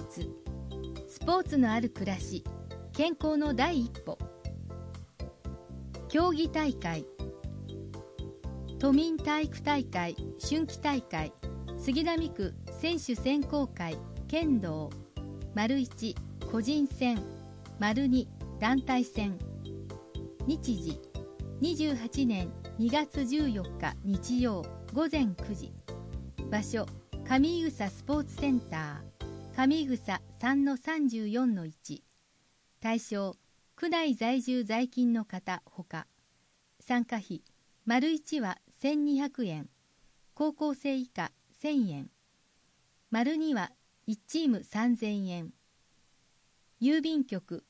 スポーツのある暮らし、健康の第一歩。競技大会、都民体育大会春季大会、杉並区選手選考会剣道、1個人戦、2団体戦。日時28年2月14日日曜午前9時。場所上井草スポーツセンター、上井草 3-34-1。対象区内在住在勤の方ほか。参加費1は1200円、高校生以下1000円、2は1チーム3000円。郵便局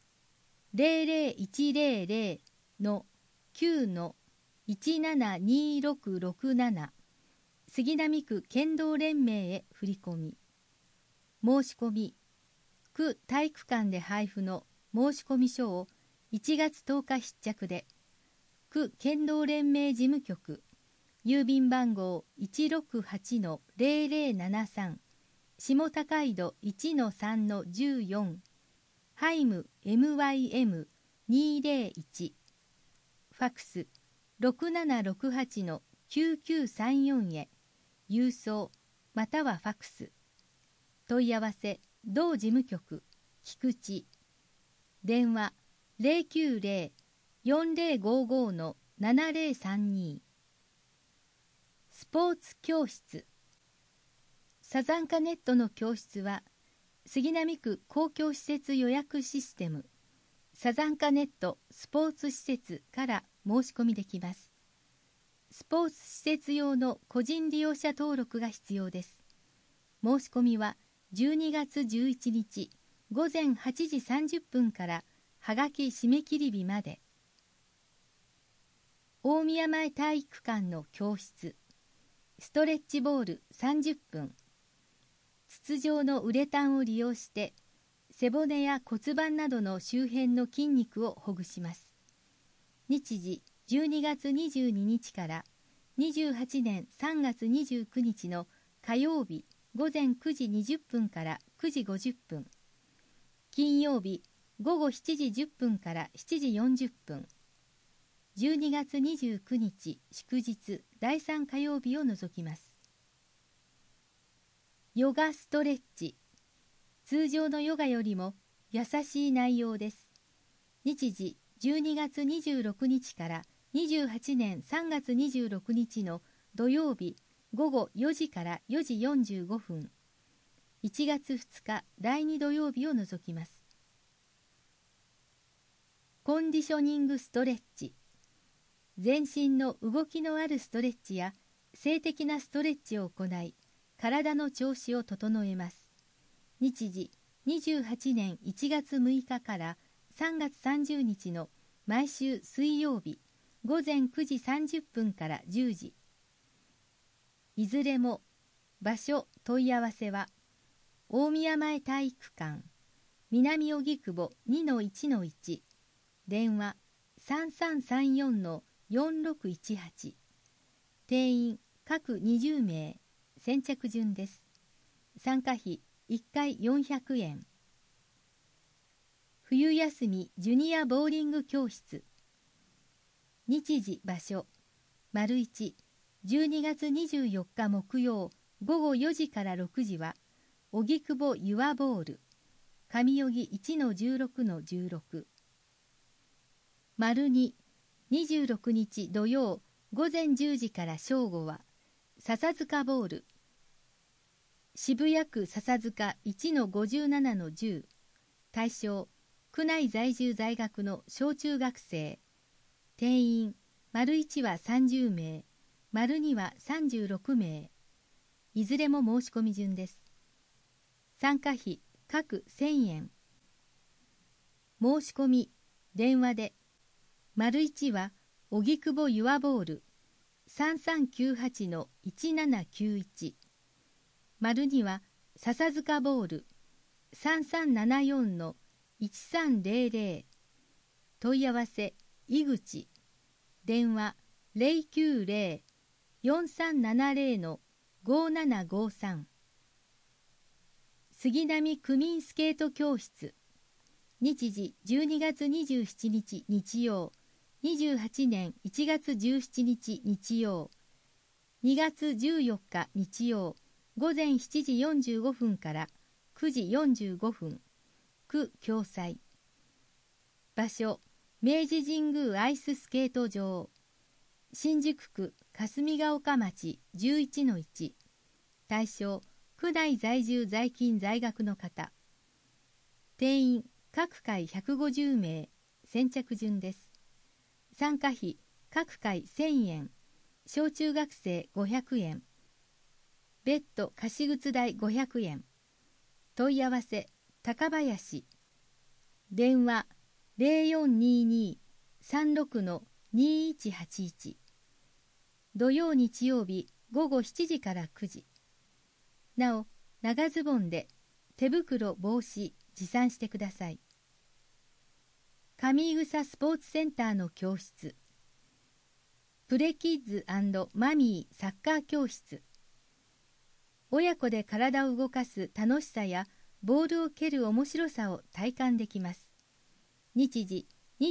00100-9-172667 杉並区剣道連盟へ振り込み。申し込み区体育館で配布の申込書を1月10日必着で、区剣道連盟事務局郵便番号 168-0073 下高井戸 1-3-14 ハイム MYM201。 ファックス 6768-9934 へ郵送またはファックス。問い合わせ同事務局菊池。電話 090-4055-7032。スポーツ教室。サザンカネットの教室は杉並区公共施設予約システムサザンカネットスポーツ施設から申し込みできます。スポーツ施設用の個人利用者登録が必要です。申し込みは12月11日午前8時30分からはがき締め切り日まで。大宮前体育館の教室。ストレッチボール30分。筒状のウレタンを利用して背骨や骨盤などの周辺の筋肉をほぐします。日時12月22日から28年3月29日の火曜日午前9時20分から9時50分。金曜日午後7時10分から7時40分。12月29日祝日第3火曜日を除きます。ヨガストレッチ。通常のヨガよりも優しい内容です。日時12月26日から28年3月26日の土曜日午後4時から4時45分。1月2日第2土曜日を除きます。コンディショニングストレッチ。全身の動きのあるストレッチや静的なストレッチを行い、体の調子を整えます。日時28年1月6日から3月30日の毎週水曜日午前9時30分から10時。いずれも場所問い合わせは大宮前体育館南荻窪 2-1-1 電話 3334-4618。定員各20名。先着順です。参加費1回400円。冬休みジュニアボーリング教室。日時場所12月24日木曜午後4時から6時は荻窪ユアボール上荻 1-16-16。2 26日土曜午前10時から正午は笹塚ボール渋谷区笹塚 1-57-10。対象区内在住在学の小中学生。定員 1は30名 2は36名。いずれも申し込み順です。参加費各1000円。申し込み電話で1は荻窪ユアボール 3398-1791。2は笹塚ボール 3374-1300。問い合わせ井口。電話 090-4370-5753。 杉並区民スケート教室。日時12月27日日曜、28年1月17日日曜、2月14日日曜、午前7時45分から9時45分、区共催。場所、明治神宮アイススケート場。新宿区霞ヶ丘町 11-1。対象、区内在住在勤在学の方。定員、各回150名。先着順です。参加費、各回1000円。小中学生500円。別途貸靴代500円。問い合わせ、高林。電話、0422-36-2181。土曜日曜日午後7時から9時。なお、長ズボンで手袋帽子持参してください。上井草スポーツセンターの教室。プレキッズ&マミーサッカー教室。親子で体を動かす楽しさやボールを蹴る面白さを体感できます。日時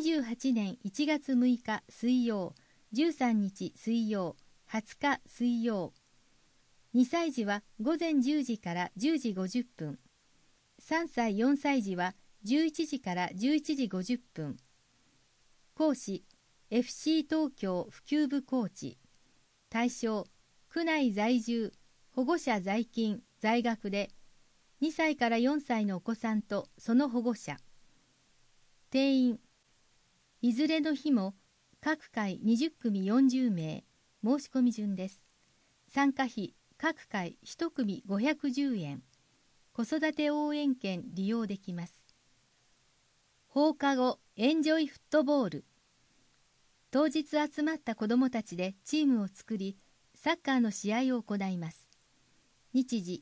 28年1月6日水曜、13日水曜、20日水曜。2歳児は午前10時から10時50分。3歳4歳児は11時から11時50分。講師、FC 東京普及部コーチ。対象、区内在住、保護者在勤、在学で、2歳から4歳のお子さんとその保護者。定員、いずれの日も各回20組40名。申し込み順です。参加費、各回1組510円。子育て応援券利用できます。放課後エンジョイフットボール。当日集まった子どもたちでチームを作り、サッカーの試合を行います。日時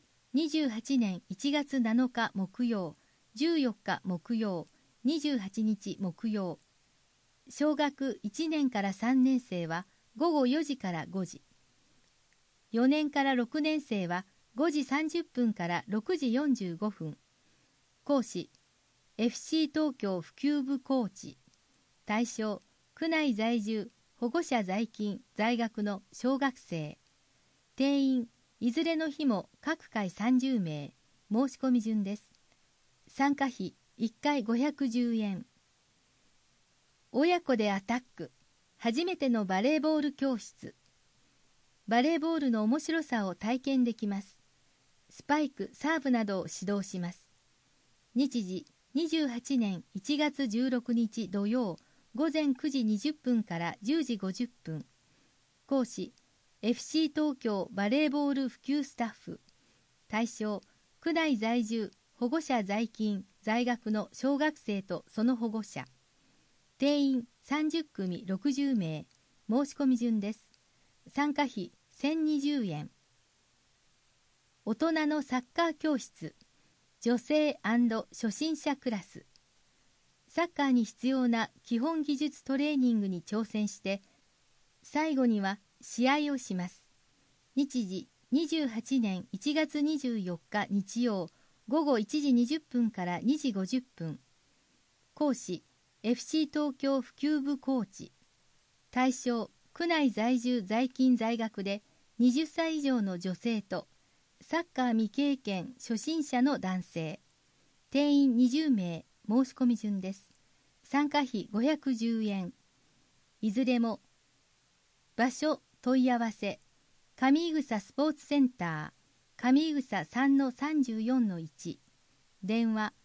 28年1月7日木曜、14日木曜、28日木曜。小学1年から3年生は午後4時から5時。4年から6年生は5時30分から6時45分。講師、FC 東京普及部コーチ。対象、区内在住、保護者在勤、在学の小学生。定員、いずれの日も各回30名。申し込み順です。参加費、1回510円。親子でアタック。初めてのバレーボール教室。バレーボールの面白さを体験できます。スパイク、サーブなどを指導します。日時28年1月16日土曜、午前9時20分から10時50分。講師、FC 東京バレーボール普及スタッフ。対象、区内在住、保護者在勤、在学の小学生とその保護者。定員30組60名。申し込み順です。参加費1020円。大人のサッカー教室。女性&初心者クラス。サッカーに必要な基本技術トレーニングに挑戦して、最後には試合をします。日時28年1月24日日曜、午後1時20分から2時50分。講師、FC 東京普及部コーチ。対象、区内在住在勤在学で20歳以上の女性とサッカー未経験初心者の男性。定員20名。申し込み順です。参加費510円。いずれも場所問い合わせ、上井草スポーツセンター上井草 3-34-1。電話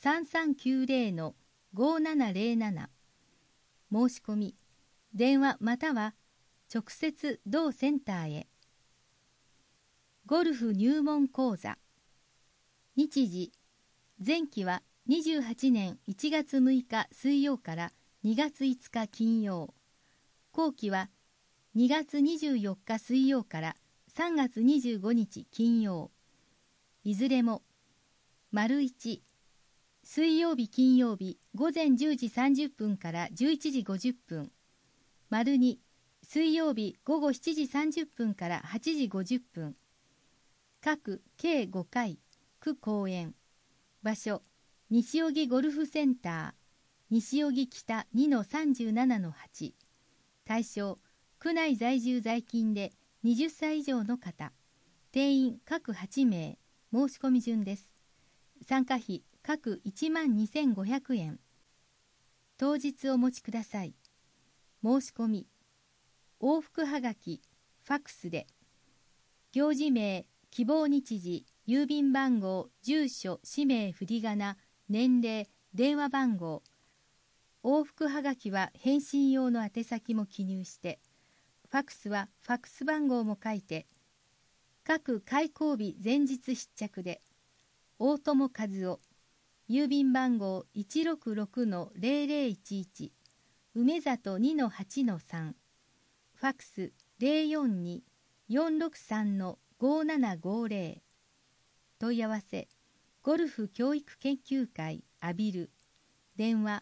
3390-5707。申し込み、電話または直接同センターへ。ゴルフ入門講座。日時、前期は28年1月6日水曜から2月5日金曜。後期は2月24日水曜から3月25日金曜。いずれも、丸1、水曜日金曜日午前10時30分から11時50分。丸2、水曜日午後7時30分から8時50分。各計5回、 区公園。場所、西荻ゴルフセンター、西荻北 2-37-8。対象、区内在住在勤で20歳以上の方。定員各8名。申し込み順です。参加費各12,500円。当日お持ちください。申し込み。往復はがき、ファックスで。行事名、希望日時、郵便番号、住所、氏名、振り仮名、年齢、電話番号。往復はがきは返信用の宛先も記入して、ファックスはファックス番号も書いて、各開校日前日必着で、大友和夫、郵便番号 166-0011、梅里 2-8-3、ファックス 042-463-5750。問い合わせ、ゴルフ教育研究会アビル。電話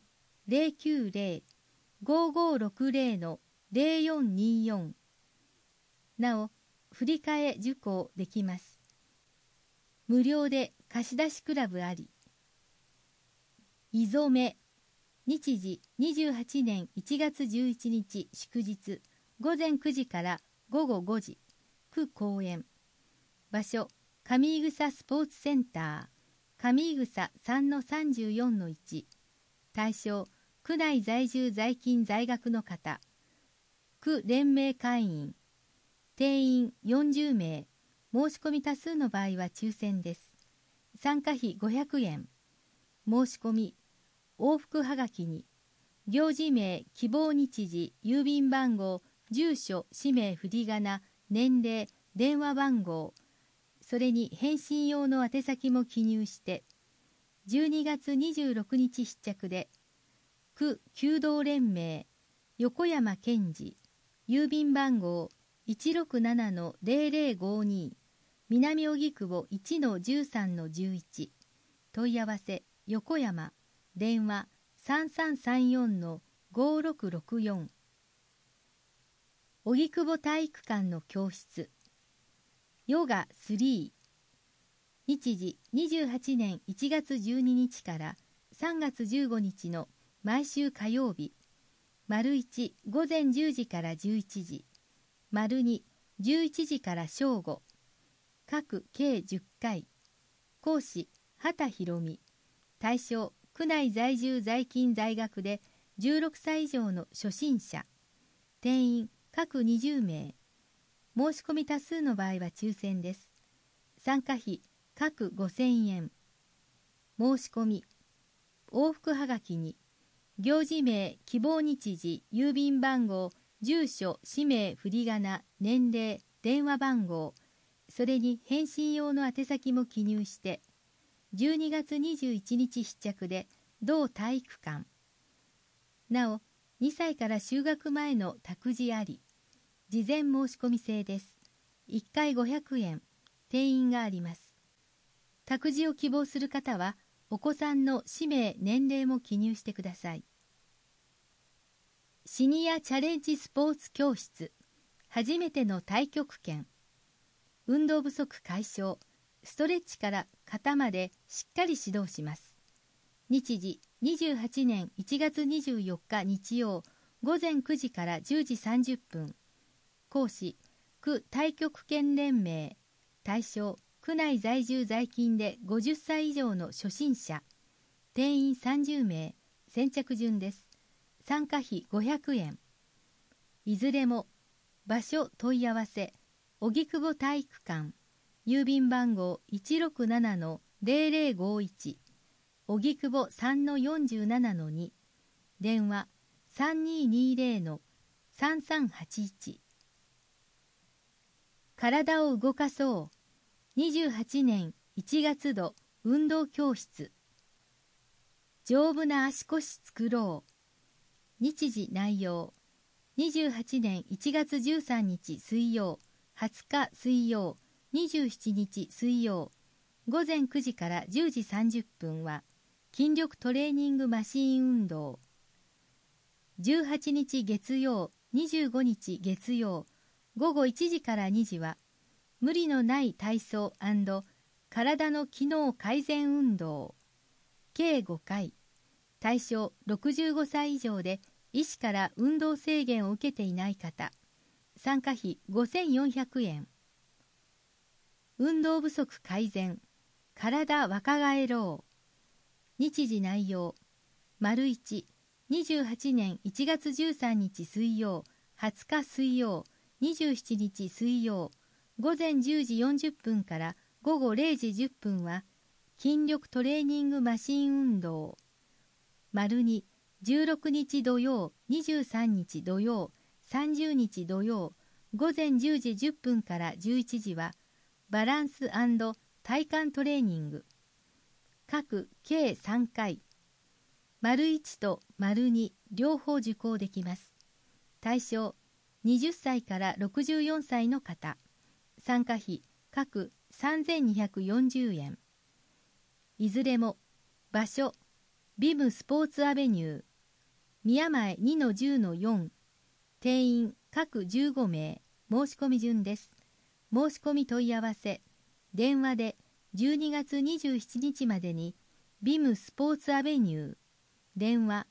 090-5560-0424。なお、振り替え受講できます。無料で貸し出しクラブあり。いぞめ。日時28年1月11日祝日午前9時から午後5時。区公園。場所、上井草スポーツセンター、上井草 3-34-1。対象、区内在住在勤在学の方。区連盟会員。定員40名。申し込み多数の場合は抽選です。参加費500円。申し込み。往復はがきに。行事名、希望日時、郵便番号、住所、氏名、振り仮名、年齢、電話番号。それに返信用の宛先も記入して、12月26日必着で、区弓道連盟、横山健二、郵便番号 167-0052、南荻窪 1-13-11。問い合わせ、横山、電話 3334-5664。荻窪体育館の教室。ヨガ3。日時28年1月12日から3月15日の毎週火曜日。丸1、午前10時から11時。丸2、11時から正午。各計10回。講師、畑博美。対象、区内在住在勤在学で16歳以上の初心者。定員、各20名。申し込み多数の場合は抽選です。参加費、各5000円。申し込み。往復はがきに。行事名、希望日時、郵便番号、住所、氏名、振り仮名、年齢、電話番号。それに返信用の宛先も記入して、12月21日必着で、同体育館。なお、2歳から就学前の託児あり。事前申し込み制です。1回500円。定員があります。託児を希望する方は、お子さんの氏名、年齢も記入してください。シニアチャレンジスポーツ教室。初めての太極拳。運動不足解消。ストレッチから肩までしっかり指導します。日時28年1月24日日曜午前9時から10時30分。講師、区太極拳連盟。対象、区内在住在勤で50歳以上の初心者。定員30名。先着順です。参加費500円。いずれも、場所問い合わせ、荻窪体育館。郵便番号 167-0051。荻窪 3-47-2。電話 3220-3381。体を動かそう。28年1月度運動教室。丈夫な足腰作ろう。日時内容。28年1月13日水曜、20日水曜、27日水曜。午前9時から10時30分は筋力トレーニングマシーン運動。18日月曜、25日月曜。午後1時から2時は無理のない体操& 体の機能改善運動計5回、対象65歳以上で医師から運動制限を受けていない方、参加費5400円。運動不足改善、体若返ろう。日時内容、丸1、28年1月13日水曜、20日水曜、27日水曜、午前10時40分から午後0時10分は筋力トレーニングマシン運動。丸2、16日土曜、23日土曜、30日土曜、午前10時10分から11時はバランス&体幹トレーニング。各計3回。丸1と丸2両方受講できます。対象20歳から64歳の方。参加費各3240円。いずれも場所ビムスポーツアベニュー宮前 2-10-4 定員各15名。申し込み順です。申し込み問い合わせ電話で12月27日までにビムスポーツアベニュー電話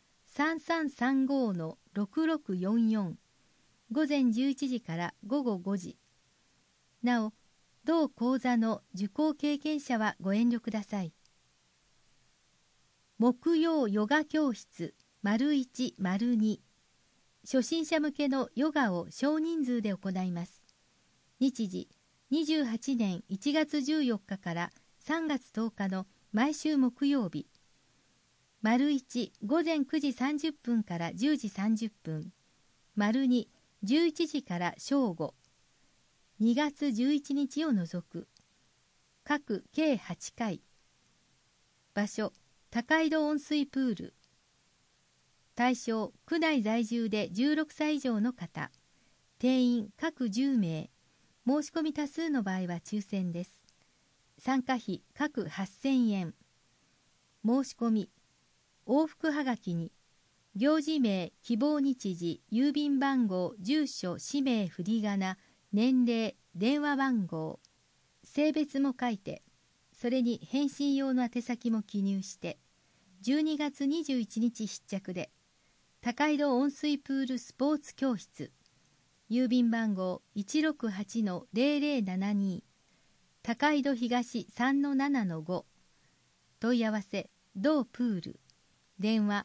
3335-6644 午前11時から午後5時。なお、同講座の受講経験者はご遠慮ください。木曜ヨガ教室丸1丸2初心者向けのヨガを少人数で行います。日時28年1月14日から3月10日の毎週木曜日。丸1午前9時30分から10時30分。丸2 11時から正午。2月11日を除く。各計8回。場所高井戸温水プール。対象区内在住で16歳以上の方。定員各10名。申し込み多数の場合は抽選です。参加費各8000円。申し込み往復はがきに行事名、希望日時、郵便番号、住所、氏名、振り仮名、年齢、電話番号、性別も書いて、それに返信用の宛先も記入して12月21日必着で高井戸温水プールスポーツ教室郵便番号 168-0072 高井戸東 3-7-5 問い合わせ同プール電話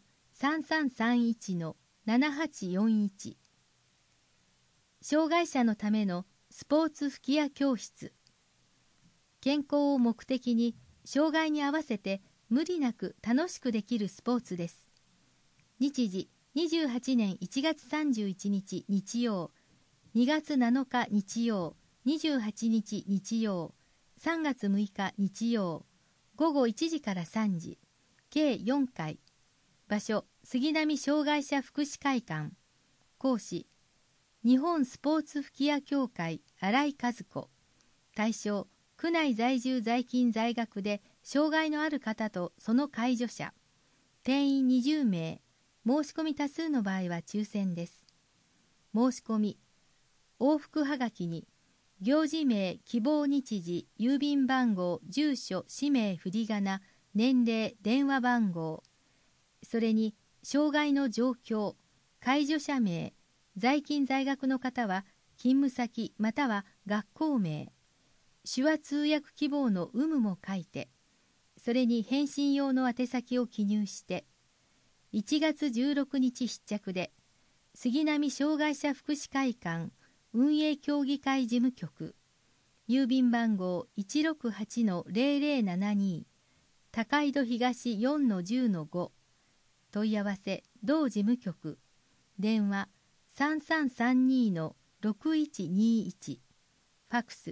3331-7841 障害者のためのスポーツ吹き矢教室健康を目的に障害に合わせて無理なく楽しくできるスポーツです。日時28年1月31日日曜、2月7日日曜、28日日曜、3月6日日曜、午後1時から3時、計4回。場所杉並障害者福祉会館。講師日本スポーツ吹き矢協会新井和子。対象区内在住在勤在学で障害のある方とその介助者。定員20名。申し込み多数の場合は抽選です。申し込み往復はがきに行事名、希望日時、郵便番号、住所、氏名、振り仮名、年齢、電話番号、それに障害の状況、介助者名、在勤在学の方は勤務先または学校名、手話通訳希望の有無も書いて、それに返信用の宛先を記入して1月16日必着で杉並障害者福祉会館運営協議会事務局郵便番号 168-0072 高井戸東 4-10-5 問い合わせ同事務局電話 3332-6121 ファクス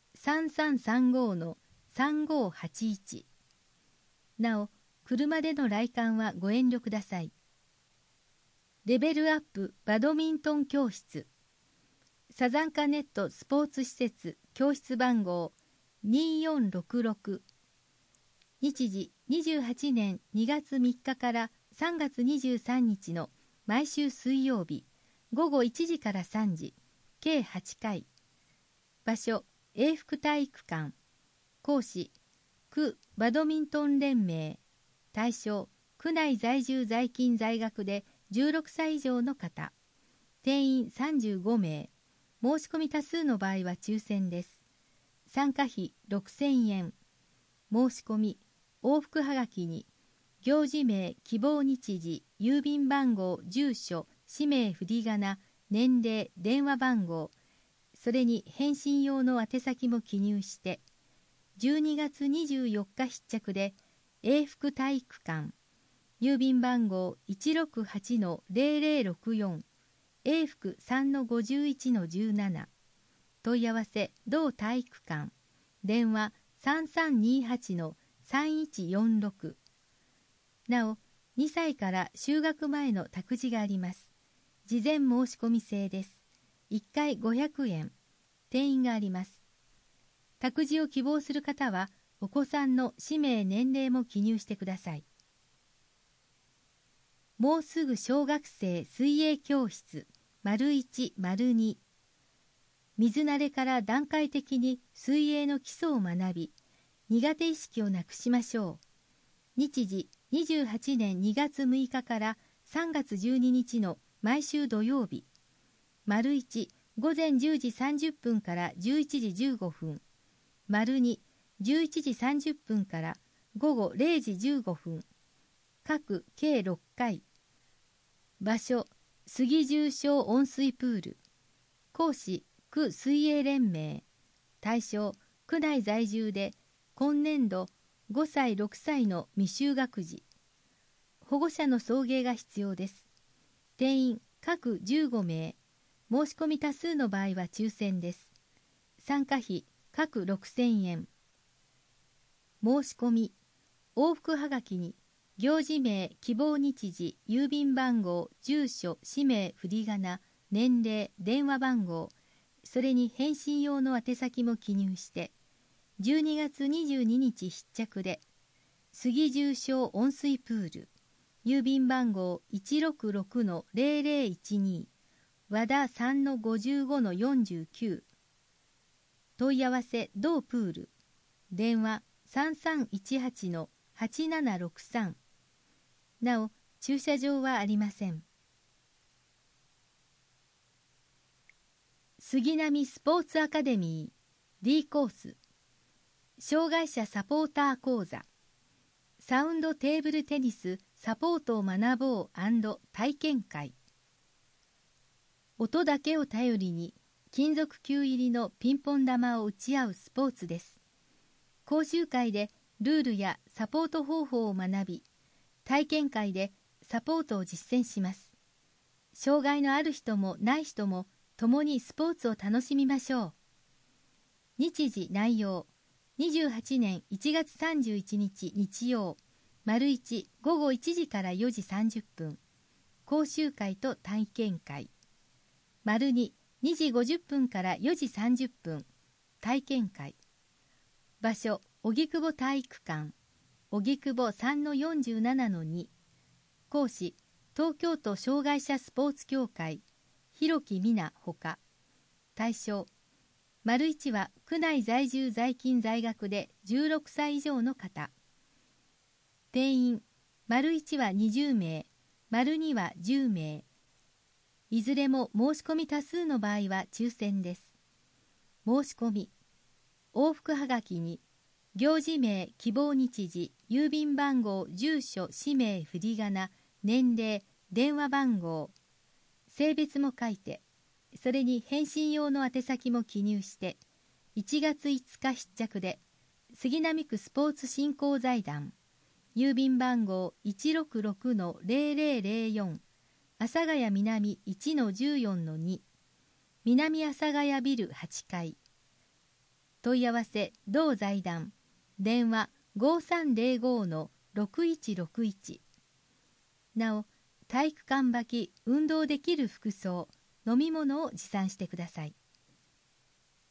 3335-3581 なお車での来館はご遠慮ください。レベルアップバドミントン教室サザンカネットスポーツ施設教室番号2466日時28年2月3日から3月23日の毎週水曜日午後1時から3時計8回場所永福体育館講師区バドミントン連盟対象区内在住在勤在学で16歳以上の方、定員35名、申し込み多数の場合は抽選です。参加費6000円。申し込み往復はがきに行事名、希望日時、郵便番号、住所、氏名、振り仮名、年齢、電話番号、それに返信用の宛先も記入して、12月24日必着で永福体育館、郵便番号 168-0064、永福 3-51-17、問い合わせ同体育館、電話 3328-3146。なお、2歳から就学前の託児があります。事前申し込み制です。1回500円。定員があります。託児を希望する方は、お子さんの氏名、年齢も記入してください。もうすぐ小学生水泳教室、1、2。水慣れから段階的に水泳の基礎を学び、苦手意識をなくしましょう。日時28年2月6日から3月12日の毎週土曜日。1、午前10時30分から11時15分。2、11時30分から午後0時15分。各計6回。場所、杉重小温水プール。講師、区水泳連盟。対象、区内在住で今年度5歳6歳の未就学児。保護者の送迎が必要です。定員各15名。申し込み多数の場合は抽選です。参加費各6000円。申し込み往復はがきに行事名、希望日時、郵便番号、住所、氏名、振り仮名、年齢、電話番号、それに返信用の宛先も記入して12月22日必着で杉重小温水プール、郵便番号 166-0012、和田 3-55-49。問い合わせ同プール、電話 3318-8763。なお、駐車場はありません。杉並スポーツアカデミー D コース、障害者サポーター講座、サウンドテーブルテニスサポートを学ぼう&体験会。音だけを頼りに金属球入りのピンポン玉を打ち合うスポーツです。講習会でルールやサポート方法を学び、体験会でサポートを実践します。障害のある人もない人も共にスポーツを楽しみましょう。日時内容、28年1月31日日曜、1午後1時から4時30分、講習会と体験会。2、2時50分から4時30分、体験会。場所、荻窪体育館、荻窪 3-47-2。講師、東京都障害者スポーツ協会、広木美奈ほか。対象、1は区内在住在勤在学で16歳以上の方。定員、1は20名、2は10名。いずれも申し込み多数の場合は抽選です。申し込み、往復はがきに行事名、希望日時、郵便番号、住所、氏名、振り仮名、年齢、電話番号、性別も書いて、それに返信用の宛先も記入して1月5日必着で杉並区スポーツ振興財団、郵便番号 166-0004、阿佐ヶ谷南 1-14-2、南阿佐ヶ谷ビル8階。問い合わせ同財団、電話 5305-6161。なお、体育館履き運動できる服装、飲み物を持参してください。